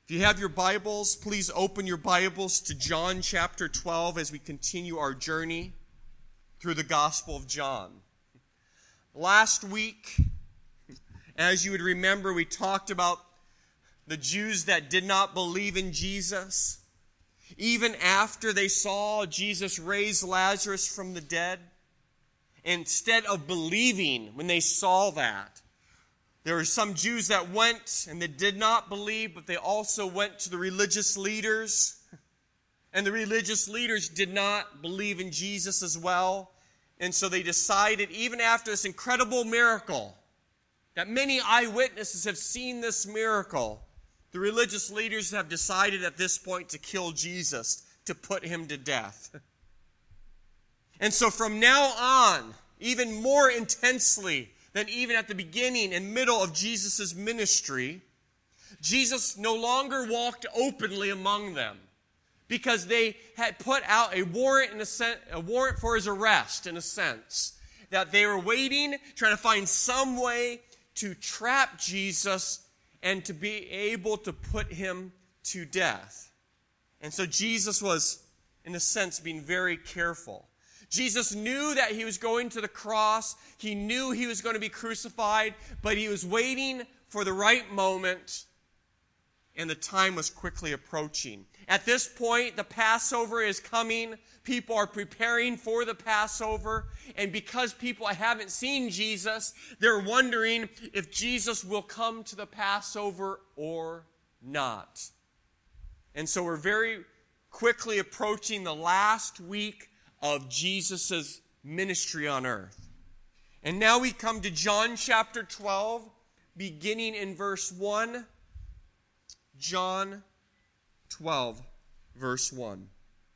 If you have your Bibles, please open your Bibles to John chapter 12 as we continue our journey through the Gospel of John. Last week, as you would remember, we talked about the Jews that did not believe in Jesus, even after they saw Jesus raise Lazarus from the dead. Instead of believing when they saw that, there were some Jews that went and they did not believe, but they also went to the religious leaders. And the religious leaders did not believe in Jesus as well. And so they decided, even after this incredible miracle, that many eyewitnesses have seen this miracle, the religious leaders have decided at this point to kill Jesus, to put him to death. And so from now on, even more intensely than even at the beginning and middle of Jesus' ministry, Jesus no longer walked openly among them because they had put out a warrant for his arrest, in a sense, that they were waiting, trying to find some way to trap Jesus and to be able to put him to death. And so Jesus was, in a sense, being very careful. Jesus knew that he was going to the cross. He knew he was going to be crucified, but he was waiting for the right moment, and the time was quickly approaching. At this point, the Passover is coming. People are preparing for the Passover, and because people haven't seen Jesus, they're wondering if Jesus will come to the Passover or not. And so we're very quickly approaching the last week of Jesus' ministry on earth. And now we come to John chapter 12, beginning in verse 1. John 12, verse 1.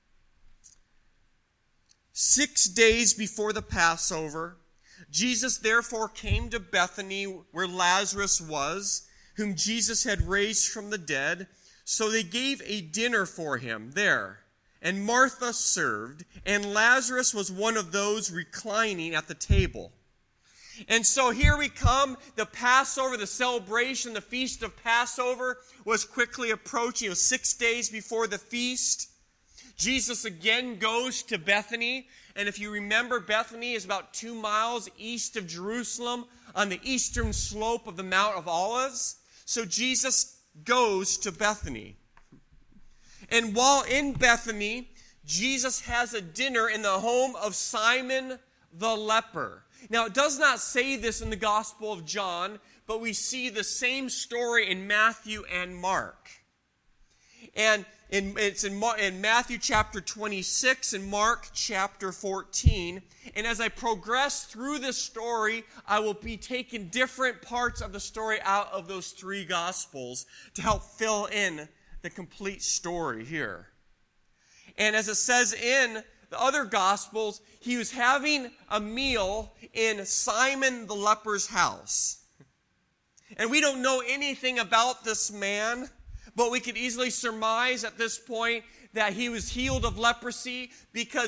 6 days before the Passover, Jesus therefore came to Bethany, where Lazarus was, whom Jesus had raised from the dead. So they gave a dinner for him there. And Martha served, and Lazarus was one of those reclining at the table. And so here we come, the Passover, the celebration, the feast of Passover was quickly approaching. It was 6 days before the feast. Jesus again goes to Bethany. And if you remember, Bethany is about 2 miles east of Jerusalem on the eastern slope of the Mount of Olives. So Jesus goes to Bethany. And while in Bethany, Jesus has a dinner in the home of Simon the leper. Now, it does not say this in the Gospel of John, but we see the same story in Matthew and Mark. And it's in Matthew chapter 26 and Mark chapter 14. And as I progress through this story, I will be taking different parts of the story out of those 3 Gospels to help fill in the complete story here. And as it says in the other Gospels, he was having a meal in Simon the leper's house. And we don't know anything about this man, but we could easily surmise at this point that he was healed of leprosy because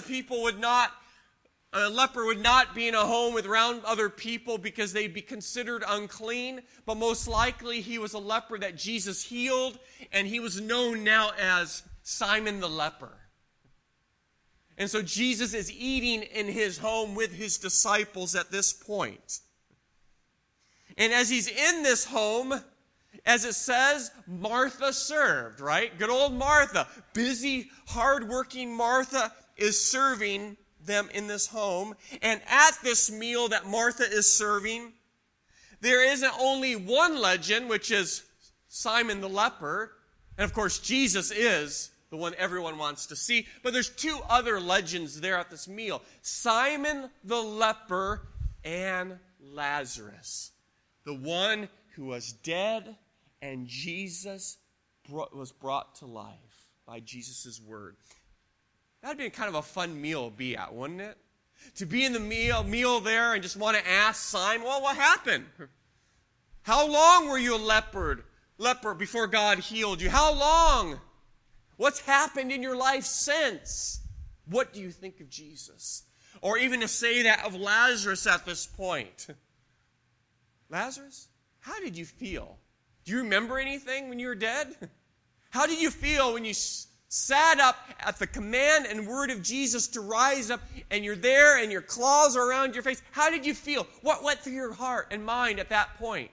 a leper would not be in a home around other people because they'd be considered unclean. But most likely he was a leper that Jesus healed, and he was known now as Simon the leper. And so Jesus is eating in his home with his disciples at this point. And as he's in this home, as it says, Martha served, right? Good old Martha. Busy, hardworking Martha is serving them in this home. And at this meal that Martha is serving, there isn't only one legend, which is Simon the leper. And of course, Jesus is the one everyone wants to see. But there's 2 other legends there at this meal. Simon the leper and Lazarus, the one who was dead and Jesus was brought to life by Jesus' word. That'd be kind of a fun meal to be at, wouldn't it? To be in the meal there and just want to ask Simon, well, what happened? How long were you a leper before God healed you? How long? What's happened in your life since? What do you think of Jesus? Or even to say that of Lazarus at this point. Lazarus, how did you feel? Do you remember anything when you were dead? How did you feel when you sat up at the command and word of Jesus to rise up, and you're there and your claws are around your face? How did you feel? What went through your heart and mind at that point?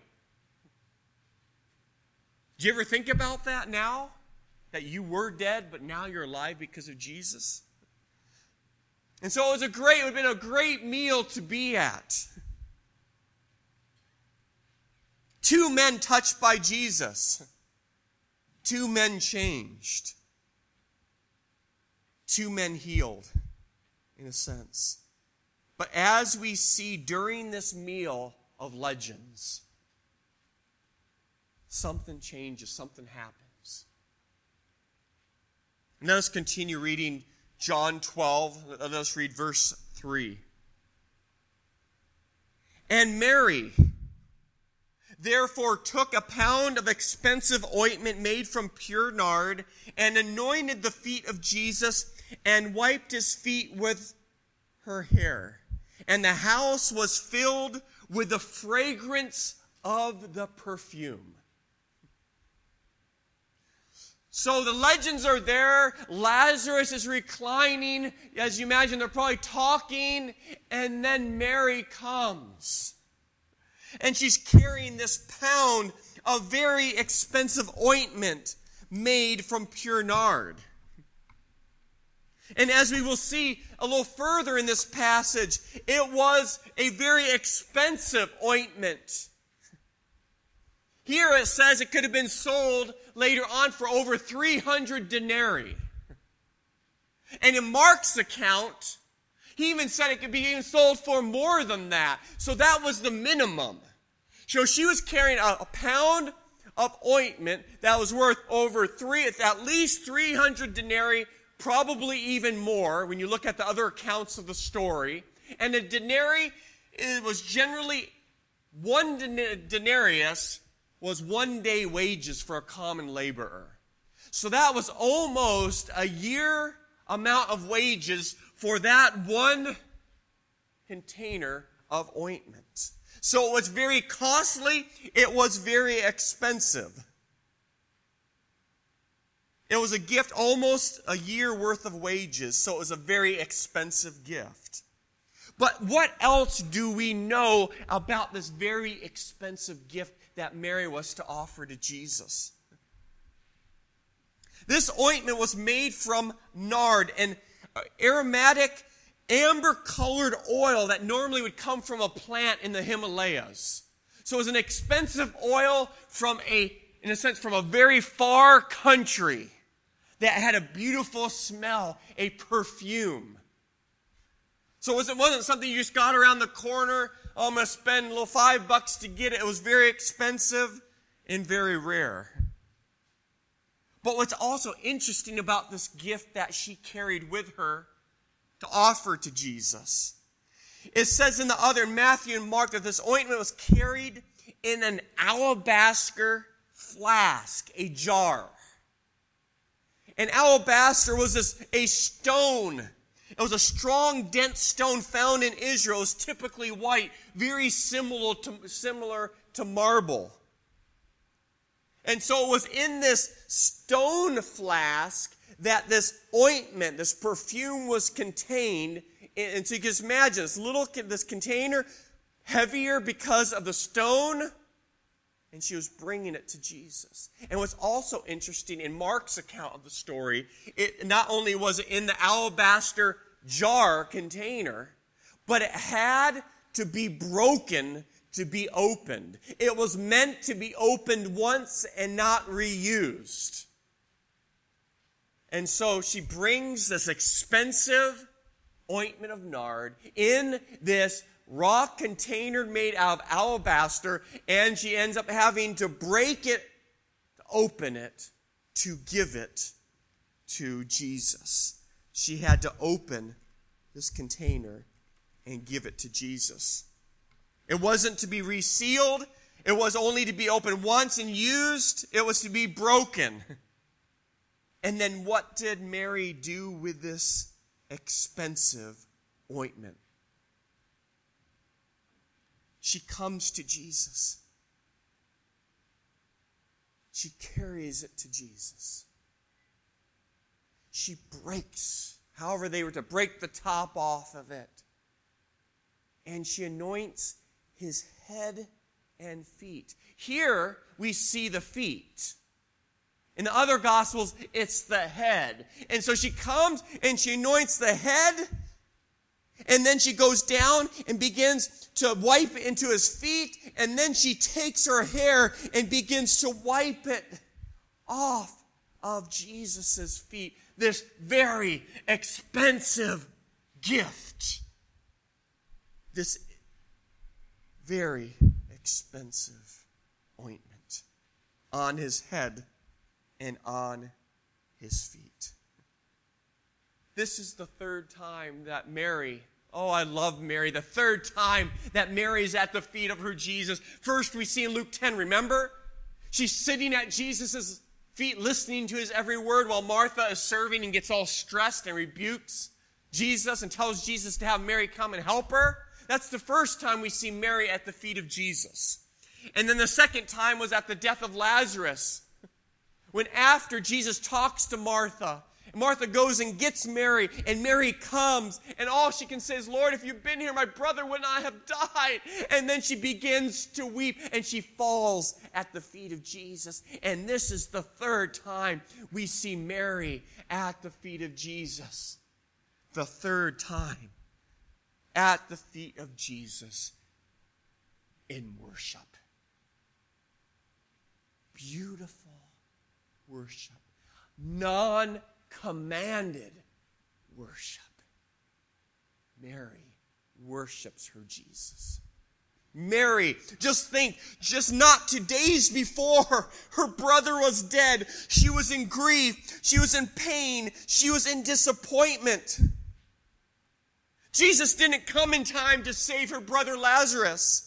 Do you ever think about that now? That you were dead, but now you're alive because of Jesus? And so it would have been a great meal to be at. 2 men touched by Jesus. 2 men changed. 2 men healed, in a sense. But as we see during this meal of legends, something changes, something happens. And let us continue reading John 12. Let us read verse 3. And Mary therefore took a pound of expensive ointment made from pure nard and anointed the feet of Jesus and wiped his feet with her hair. And the house was filled with the fragrance of the perfume. So the legends are there. Lazarus is reclining. As you imagine, they're probably talking. And then Mary comes. And she's carrying this pound of very expensive ointment made from pure nard. And as we will see a little further in this passage, it was a very expensive ointment. Here it says it could have been sold later on for over 300 denarii. And in Mark's account, he even said it could be even sold for more than that. So that was the minimum. So she was carrying a pound of ointment that was worth at least 300 denarii, probably even more when you look at the other accounts of the story. And a denarii, it was generally one denarius was 1 day wages for a common laborer. So that was almost a year amount of wages for that one container of ointment. So it was very costly. It was very expensive. It was a gift, almost a year worth of wages. So it was a very expensive gift. But what else do we know about this very expensive gift that Mary was to offer to Jesus? This ointment was made from nard, an aromatic, amber-colored oil that normally would come from a plant in the Himalayas. So it was an expensive oil from in a sense, from a very far country that had a beautiful smell, a perfume. So it wasn't something you just got around the corner. Oh, I'm going to spend a little $5 to get it. It was very expensive and very rare. But what's also interesting about this gift that she carried with her to offer to Jesus, it says in Matthew and Mark, that this ointment was carried in an alabaster flask, a jar. And alabaster was a stone. It was a strong, dense stone found in Israel. It was typically white, very similar to marble. And so it was in this stone flask that this ointment, this perfume was contained. And so you can just imagine this container, heavier because of the stone, and she was bringing it to Jesus. And what's also interesting in Mark's account of the story, it not only was it in the alabaster jar container, but it had to be broken to be opened. It was meant to be opened once and not reused. And so she brings this expensive ointment of nard in this rock container made out of alabaster, and she ends up having to break it, to open it, to give it to Jesus. She had to open this container and give it to Jesus. It wasn't to be resealed. It was only to be opened once and used. It was to be broken. And then what did Mary do with this expensive ointment? She comes to Jesus. She carries it to Jesus. she breaks, however they were to break the top off of it. And she anoints his head and feet. Here we see the feet. In the other Gospels, it's the head. And so she comes and she anoints the head, and then she goes down and begins to wipe into his feet, and then she takes her hair and begins to wipe it off of Jesus' feet. This very expensive gift. This very expensive ointment on his head and on his feet. This is the third time that Mary, oh, I love Mary, the third time that Mary is at the feet of her Jesus. First, we see in Luke 10, remember? She's sitting at Jesus' feet, listening to his every word while Martha is serving and gets all stressed and rebukes Jesus and tells Jesus to have Mary come and help her. That's the first time we see Mary at the feet of Jesus. And then the second time was at the death of Lazarus, when after Jesus talks to Martha, Martha goes and gets Mary, and Mary comes, and all she can say is, Lord, if you'd been here, my brother would not have died. And then she begins to weep, and she falls at the feet of Jesus. And this is the third time we see Mary at the feet of Jesus. The third time at the feet of Jesus in worship. Beautiful worship. Non-commanded worship. Mary worships her Jesus. Mary, just think, just not 2 days before her brother was dead, she was in grief, she was in pain, she was in disappointment. Jesus didn't come in time to save her brother Lazarus.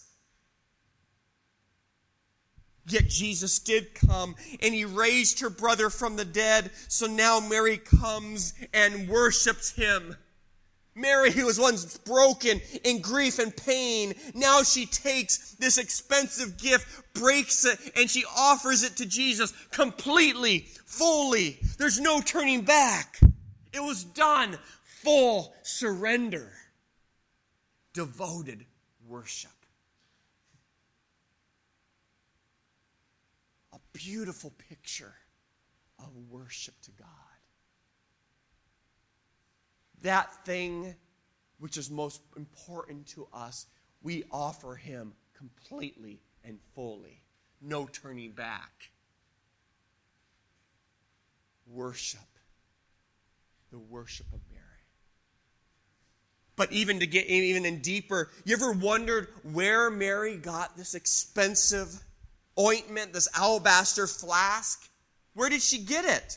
Yet Jesus did come, and he raised her brother from the dead. So now Mary comes and worships him. Mary, who was once broken in grief and pain, now she takes this expensive gift, breaks it, and she offers it to Jesus completely, fully. There's no turning back. It was done. Full surrender. Devoted worship. A beautiful picture of worship to God. That thing which is most important to us, we offer him completely and fully. No turning back. Worship. The worship of Mary. But even to get even in deeper, you ever wondered where Mary got this expensive ointment, this alabaster flask? Where did she get it?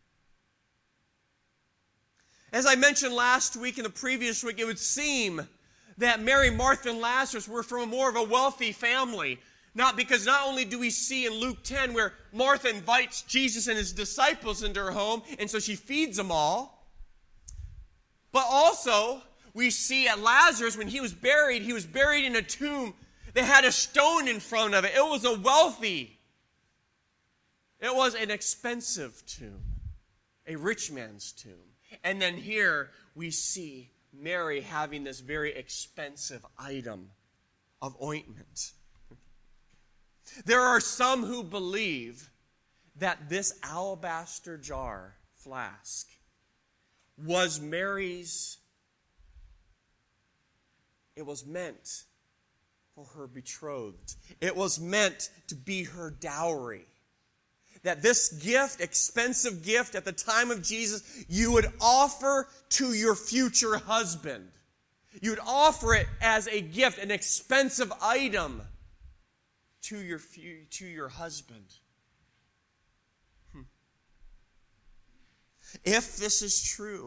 As I mentioned last week and the previous week, it would seem that Mary, Martha, and Lazarus were from more of a wealthy family. Not only do we see in Luke 10 where Martha invites Jesus and his disciples into her home, and so she feeds them all, but also we see at Lazarus, when he was buried in a tomb that had a stone in front of it. It was an expensive tomb, a rich man's tomb. And then here we see Mary having this very expensive item of ointment. There are some who believe that this alabaster jar, flask, was Mary's. It was meant for her betrothed. It was meant to be her dowry. That this gift, expensive gift at the time of Jesus, you would offer to your future husband. You would offer it as a gift, an expensive item to your husband. If this is true,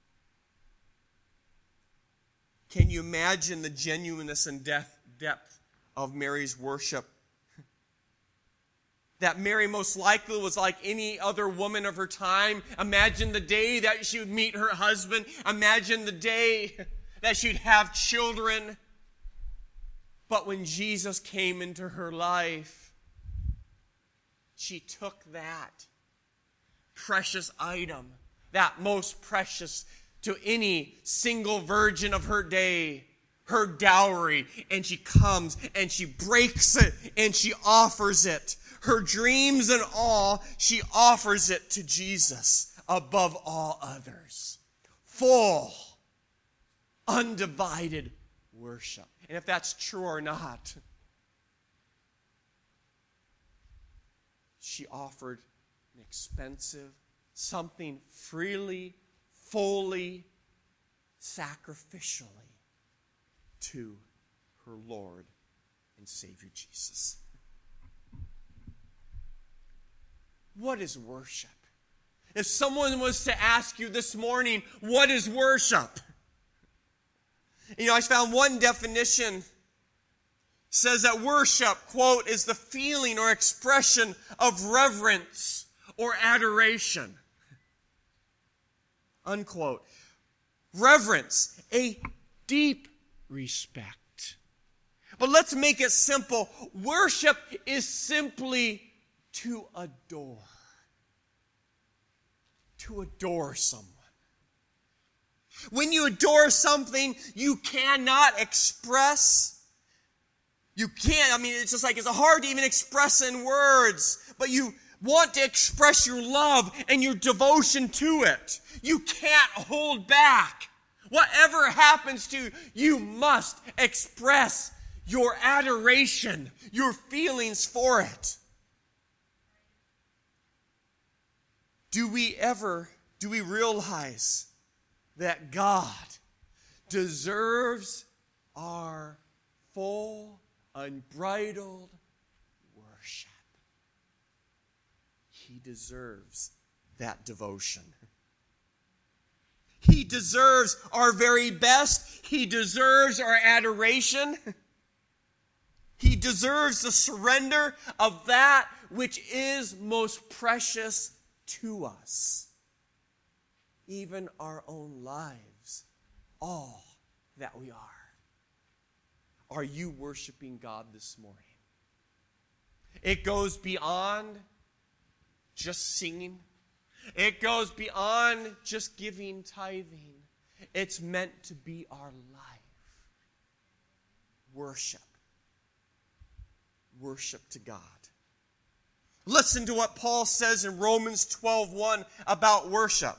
can you imagine the genuineness and depth of Mary's worship? That Mary most likely was like any other woman of her time. Imagine the day that she would meet her husband. Imagine the day that she'd have children. But when Jesus came into her life, she took that precious item, that most precious to any single virgin of her day, her dowry, and she comes and she breaks it and she offers it. Her dreams and all, she offers it to Jesus above all others. Full, undivided worship. And if that's true or not, she offered an expensive, something freely, fully, sacrificially to her Lord and Savior Jesus. What is worship? If someone was to ask you this morning, what is worship? I found one definition says that worship, quote, is the feeling or expression of reverence or adoration. Unquote. Reverence, a deep respect. But let's make it simple. Worship is simply to adore. To adore someone. When you adore something, you cannot express. You can't, it's hard to even express in words, but you want to express your love and your devotion to it. You can't hold back. Whatever happens to you, you must express your adoration, your feelings for it. Do we realize that God deserves our full, unbridled worship? He deserves that devotion. He deserves our very best. He deserves our adoration. He deserves the surrender of that which is most precious to us. Even our own lives, all that we are. Are you worshiping God this morning? It goes beyond just singing. It goes beyond just giving, tithing. It's meant to be our life. Worship. Worship to God. Listen to what Paul says in Romans 12:1 about worship.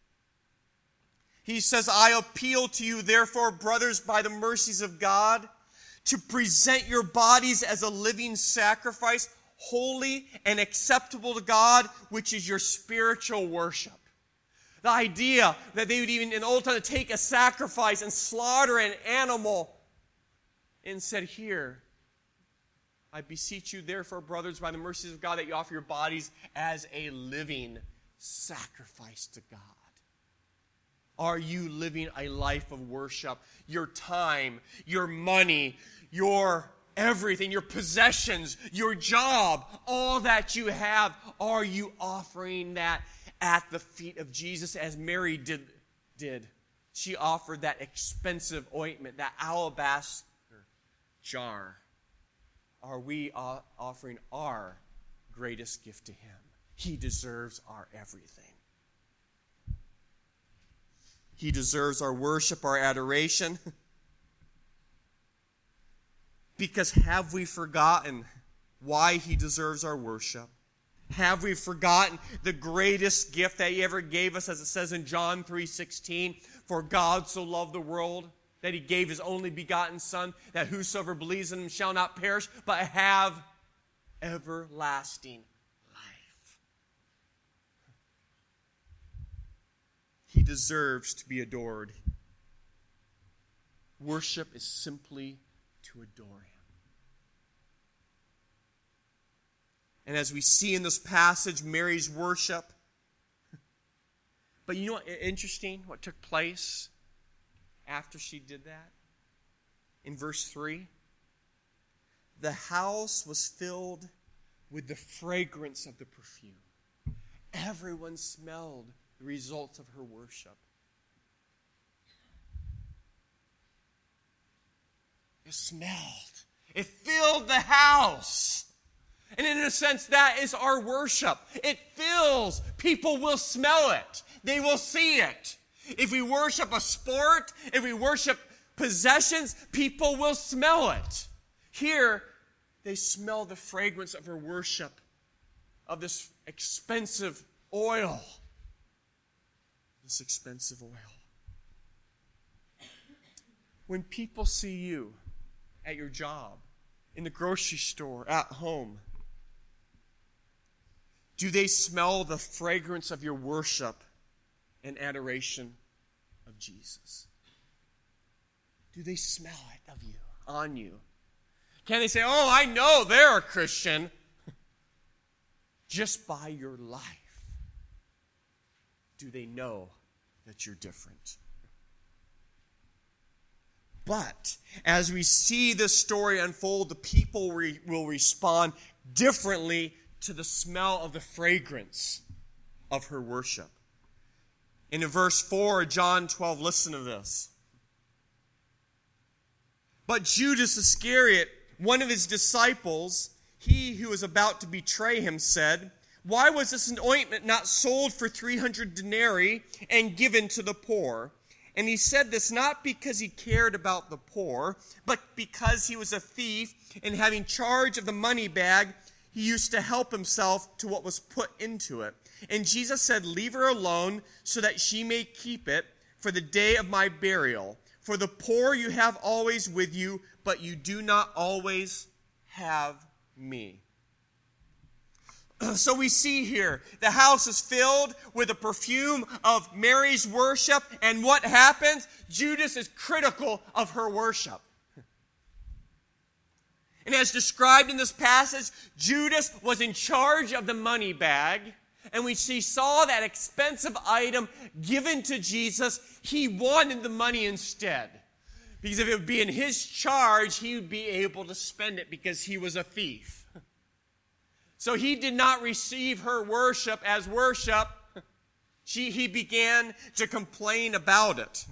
He says, I appeal to you, therefore, brothers, by the mercies of God, to present your bodies as a living sacrifice, holy and acceptable to God, which is your spiritual worship. The idea that they would even, in the Old Testament, take a sacrifice and slaughter an animal and said, here, I beseech you, therefore, brothers, by the mercies of God, that you offer your bodies as a living sacrifice to God. Are you living a life of worship? Your time, your money, your everything, your possessions, your job, all that you have, are you offering that at the feet of Jesus as Mary did? She offered that expensive ointment, that alabaster jar. Are we offering our greatest gift to Him? He deserves our everything. He deserves our worship, our adoration. Because have we forgotten why He deserves our worship? Have we forgotten the greatest gift that He ever gave us, as it says in John 3:16? For God so loved the world that He gave His only begotten Son, that whosoever believes in Him shall not perish, but have everlasting life. He deserves to be adored. Worship is simply to adore Him. And as we see in this passage, Mary's worship. But you know what interesting? What took place after she did that? In verse 3, the house was filled with the fragrance of the perfume. Everyone smelled the results of her worship. It smelled. It filled the house. And in a sense, that is our worship. It fills. People will smell it. they will see it. If we worship a sport, if we worship possessions, people will smell it. Here, they smell the fragrance of her worship, of this expensive oil. This expensive oil. When people see you at your job, in the grocery store, at home, do they smell the fragrance of your worship and adoration of Jesus? Do they smell it of you, on you? Can they say, oh, I know they're a Christian? Just by your life, do they know that you're different? But as we see this story unfold, the people will respond differently to the smell of the fragrance of her worship. In verse 4, John 12, listen to this. But Judas Iscariot, one of his disciples, he who was about to betray him, said, why was this ointment not sold for 300 denarii and given to the poor? And he said this not because he cared about the poor, but because he was a thief, and having charge of the money bag, he used to help himself to what was put into it. And Jesus said, leave her alone, so that she may keep it for the day of my burial. For the poor you have always with you, but you do not always have me. So we see here, the house is filled with the perfume of Mary's worship, and what happens? Judas is critical of her worship. And as described in this passage, Judas was in charge of the money bag, and we saw that expensive item given to Jesus. He wanted the money instead, because if it would be in his charge, he would be able to spend it because he was a thief. So he did not receive her worship as worship. He began to complain about it.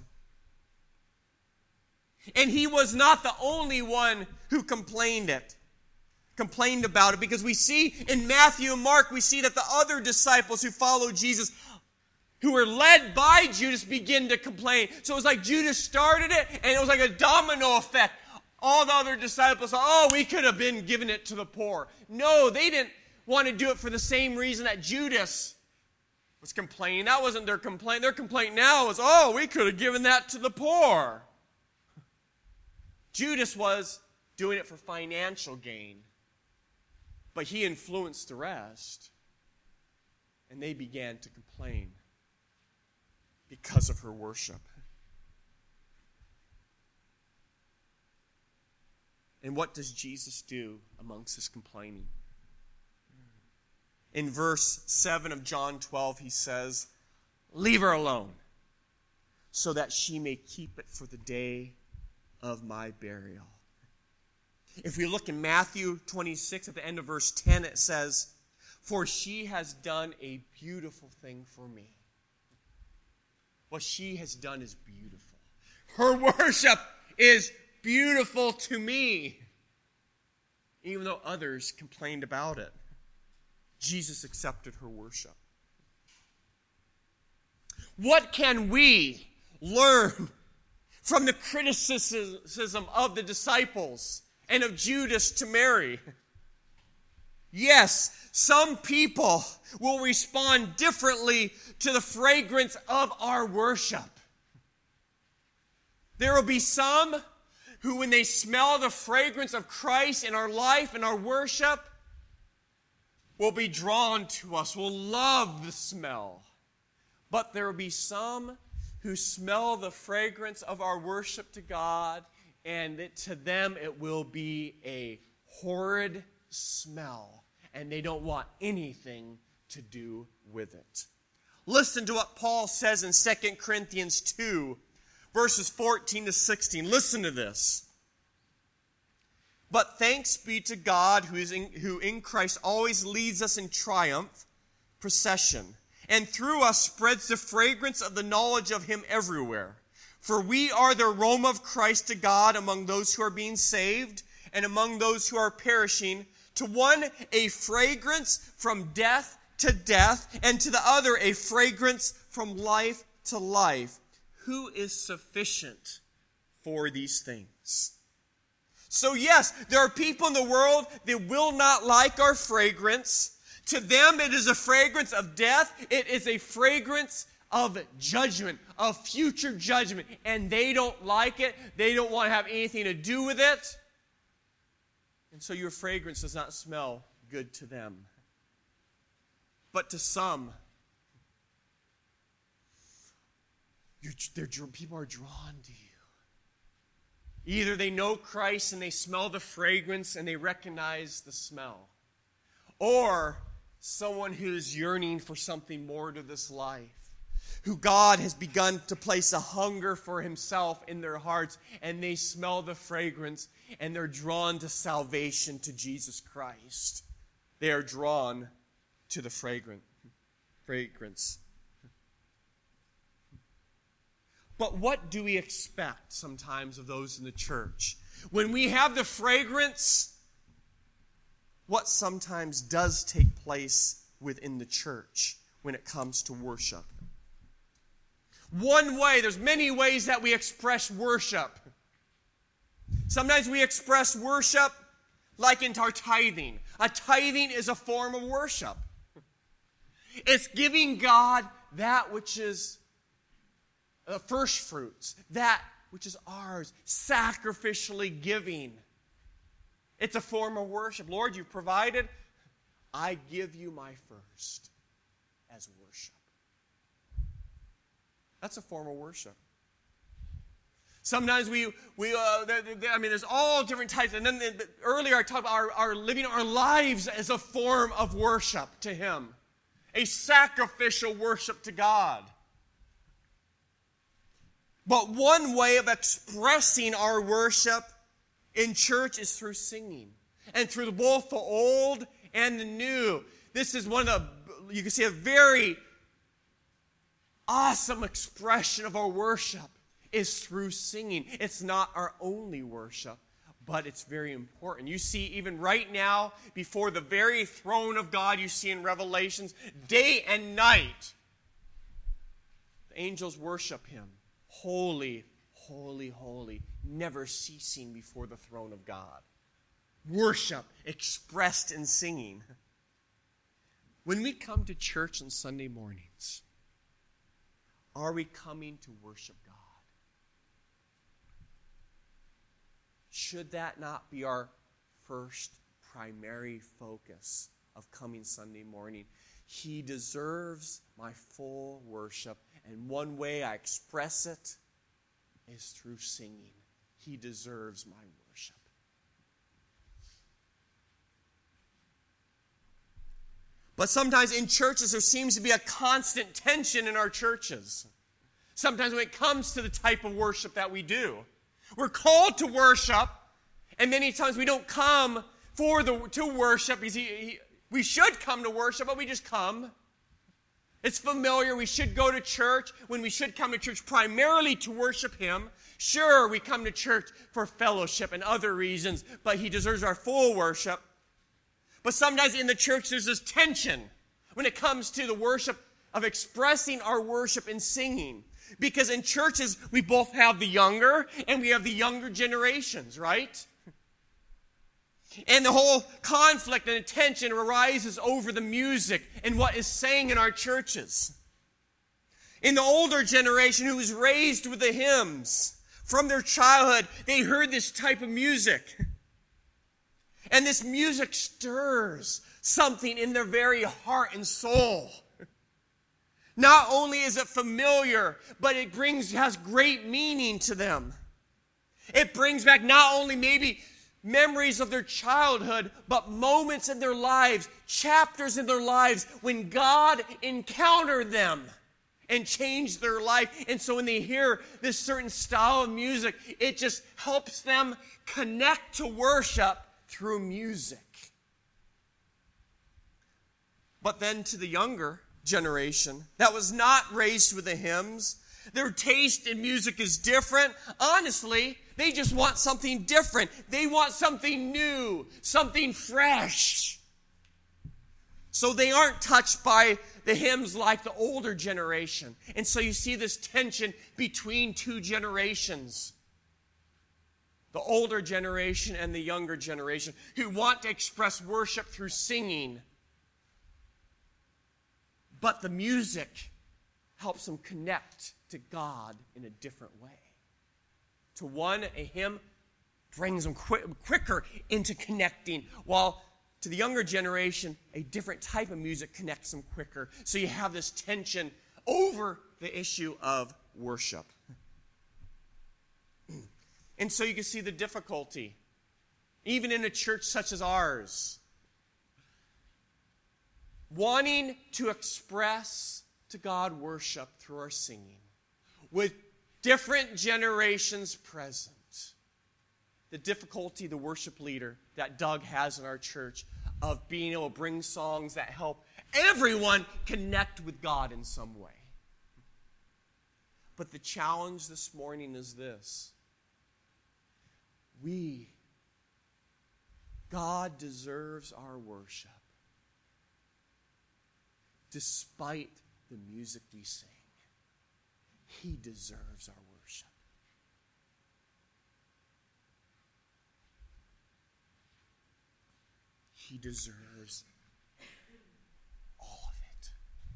And he was not the only one who complained about it, because we see in Matthew and Mark, we see that the other disciples who followed Jesus, who were led by Judas, begin to complain. So it was like Judas started it, and it was like a domino effect. All the other disciples thought, oh, we could have been giving it to the poor. No, they didn't want to do it for the same reason that Judas was complaining. That wasn't their complaint. Their complaint now was, oh, we could have given that to the poor. Judas was doing it for financial gain, but he influenced the rest, and they began to complain because of her worship. And what does Jesus do amongst his complaining? In verse 7 of John 12, he says, leave her alone, so that she may keep it for the day of my burial. If we look in Matthew 26, at the end of verse 10, it says, for she has done a beautiful thing for me. What she has done is beautiful. Her worship is beautiful to me, even though others complained about it. Jesus accepted her worship. What can we learn from the criticism of the disciples and of Judas to Mary? Yes, some people will respond differently to the fragrance of our worship. There will be some who, when they smell the fragrance of Christ in our life and our worship, will be drawn to us, will love the smell. But there will be some who smell the fragrance of our worship to God, and that to them it will be a horrid smell, and they don't want anything to do with it. Listen to what Paul says in 2 Corinthians 2, verses 14 to 16. Listen to this. But thanks be to God who in Christ always leads us in triumph procession, and through us spreads the fragrance of the knowledge of him everywhere. For we are the aroma of Christ to God among those who are being saved and among those who are perishing. To one, a fragrance from death to death, and to the other a fragrance from life to life. Who is sufficient for these things? So yes, there are people in the world that will not like our fragrance. To them, it is a fragrance of death. It is a fragrance of judgment, of future judgment. And they don't like it. They don't want to have anything to do with it. And so your fragrance does not smell good to them. But to some, people are drawn to you. Either they know Christ and they smell the fragrance and they recognize the smell. Or someone who's yearning for something more to this life. Who God has begun to place a hunger for himself in their hearts. And they smell the fragrance and they're drawn to salvation, to Jesus Christ. They are drawn to the fragrance. But what do we expect sometimes of those in the church? When we have the fragrance, what sometimes does take place within the church when it comes to worship? One way, there's many ways that we express worship. Sometimes we express worship like in our tithing. A tithing is a form of worship. It's giving God that which is the first fruits, that which is ours, sacrificially giving. It's a form of worship. Lord, you've provided. I give you my first as worship. That's a form of worship. Sometimes there's all different types. And then earlier I talked about our living our lives as a form of worship to Him. A sacrificial worship to God. But one way of expressing our worship in church is through singing. And through both the old and the new. This is one of the, you can see a very awesome expression of our worship is through singing. It's not our only worship, but it's very important. You see, even right now, before the very throne of God, you see in Revelations, day and night, the angels worship Him. Holy, holy, holy, never ceasing before the throne of God. Worship expressed in singing. When we come to church on Sunday mornings, are we coming to worship God? Should that not be our first primary focus of coming Sunday morning? He deserves my full worship. And one way I express it is through singing. He deserves my worship. But sometimes in churches there seems to be a constant tension in our churches. Sometimes when it comes to the type of worship that we do. We're called to worship, and many times we don't come to worship. We should come to worship, but we just come. It's familiar. We should go to church when we should come to church primarily to worship Him. Sure, we come to church for fellowship and other reasons, but He deserves our full worship. But sometimes in the church there's this tension when it comes to the worship of expressing our worship in singing. Because in churches we both have the younger and we have the younger generations, right? And the whole conflict and tension arises over the music and what is sang in our churches. In the older generation who was raised with the hymns, from their childhood, they heard this type of music. And this music stirs something in their very heart and soul. Not only is it familiar, but it has great meaning to them. It brings back not only maybe memories of their childhood, but moments in their lives, chapters in their lives when God encountered them and changed their life. And so when they hear this certain style of music, it just helps them connect to worship through music. But then to the younger generation that was not raised with the hymns, their taste in music is different. Honestly, they just want something different. They want something new, something fresh. So they aren't touched by the hymns like the older generation. And so you see this tension between two generations. The older generation and the younger generation who want to express worship through singing. But the music helps them connect to God in a different way. To one, a hymn brings them quicker into connecting, while to the younger generation, a different type of music connects them quicker. So you have this tension over the issue of worship. And so you can see the difficulty, even in a church such as ours, wanting to express to God worship through our singing, with different generations present. The difficulty the worship leader that Doug has in our church of being able to bring songs that help everyone connect with God in some way. But the challenge this morning is this. God deserves our worship despite the music we sing. He deserves our worship. He deserves all of it.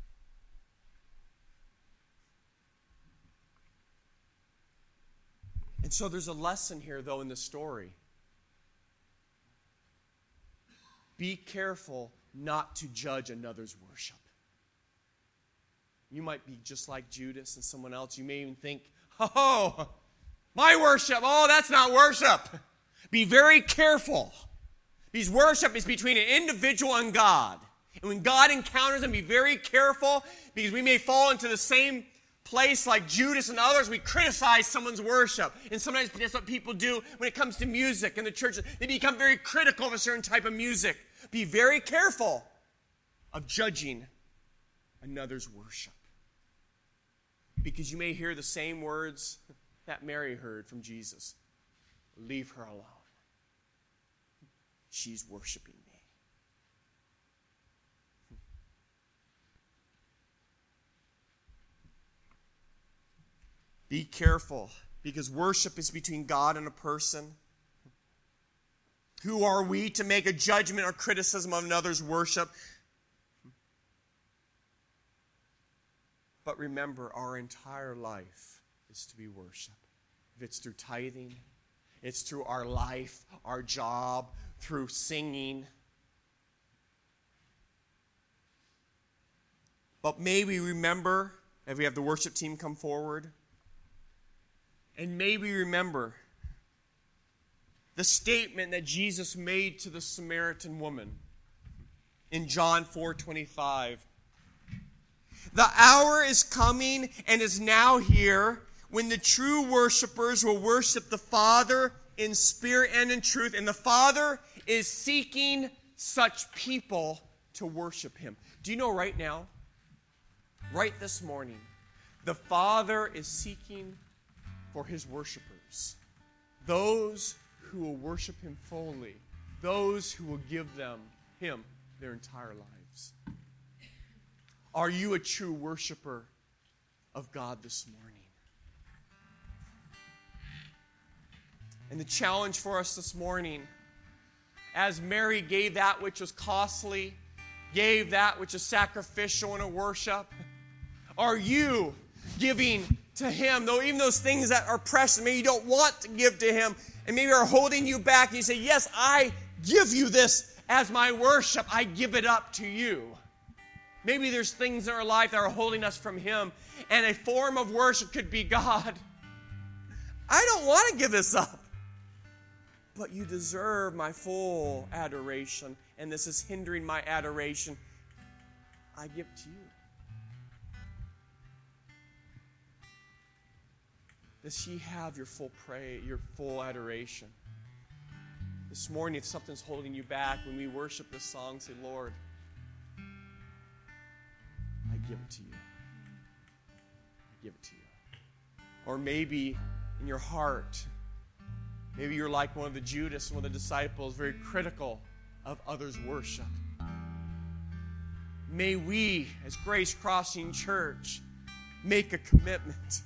And so there's a lesson here, though, in the story. Be careful not to judge another's worship. You might be just like Judas and someone else. You may even think, oh, my worship, oh, that's not worship. Be very careful. Because worship is between an individual and God. And when God encounters them, be very careful, because we may fall into the same place like Judas and others. We criticize someone's worship. And sometimes that's what people do when it comes to music in the church. They become very critical of a certain type of music. Be very careful of judging another's worship. Because you may hear the same words that Mary heard from Jesus. Leave her alone. She's worshiping me. Be careful, because worship is between God and a person. Who are we to make a judgment or criticism of another's worship? But remember, our entire life is to be worship. If it's through tithing, it's through our life, our job, through singing. But may we remember, if we have the worship team come forward, and may we remember the statement that Jesus made to the Samaritan woman in John 4:25. The hour is coming and is now here when the true worshipers will worship the Father in spirit and in truth. And the Father is seeking such people to worship Him. Do you know right now, right this morning, the Father is seeking for His worshipers. Those who will worship Him fully. Those who will give Him their entire lives. Are you a true worshiper of God this morning? And the challenge for us this morning, as Mary gave that which was costly, gave that which is sacrificial in a worship, are you giving to Him, though even those things that are precious, maybe you don't want to give to Him, and maybe are holding you back, and you say, yes, I give you this as my worship. I give it up to you. Maybe there's things in our life that are holding us from Him, and a form of worship could be, God, I don't want to give this up, but you deserve my full adoration, and this is hindering my adoration. I give to you. Does He have your full praise, your full adoration? This morning, if something's holding you back, when we worship this song, say, Lord, I give it to you. I give it to you. Or maybe in your heart, maybe you're like one of the Judas, one of the disciples, very critical of others' worship. may we, as Grace Crossing Church, make a commitment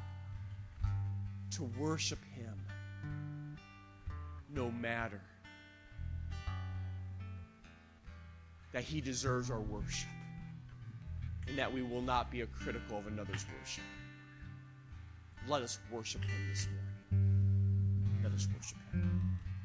to worship Him no matter that He deserves our worship, and that we will not be critical of another's worship. Let us worship Him this morning. Let us worship Him.